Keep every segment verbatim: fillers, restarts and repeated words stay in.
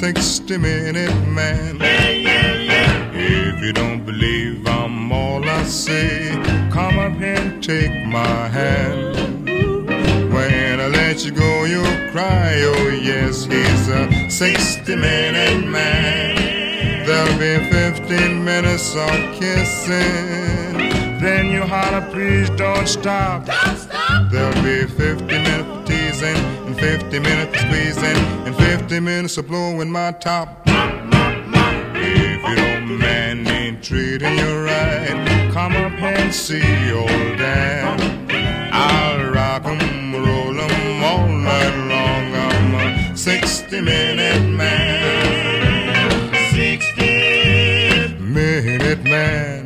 sixty minute man. Yeah, yeah, yeah. If you don't believe I'm all I say, come up here and take my hand. When I let you go, you'll cry. Oh yes, he's a sixty minute man. There'll be fifteen minutes of kissing. Then you holler, please don't stop. Don't stop. There'll be fifty minutes of teasing, and fifty minutes of squeezing, and fifty minutes of blowing my top. If your man ain't treating you right, come up here and see old Dan. I'll rock 'em, roll 'em all night long. I'm a sixty minute man. Sixty minute man.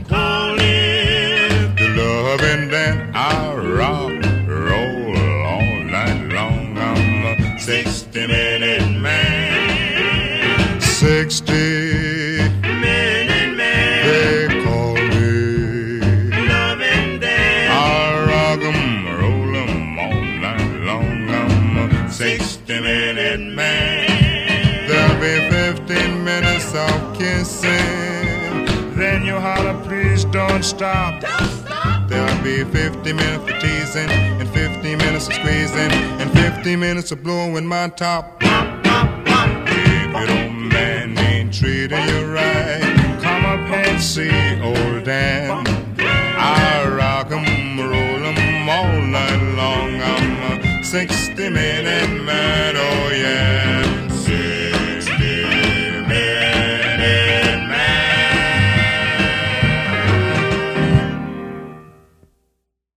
And then I'll rock, roll all night long. I'm a sixty minute man. Sixty minute man. They call me Loving Dan. I'll rock 'em, roll 'em all night long. I'm a sixty minute man. There'll be fifteen minutes of kissing. Then you holler, please don't stop. Don't stop. There'll be fifty minutes of teasing, and fifty minutes of squeezing, and fifty minutes of blowing my top. If your old man ain't treating you right, come up and see old Dan. I'll rock 'em, roll 'em all night long. I'm a sixty minute man.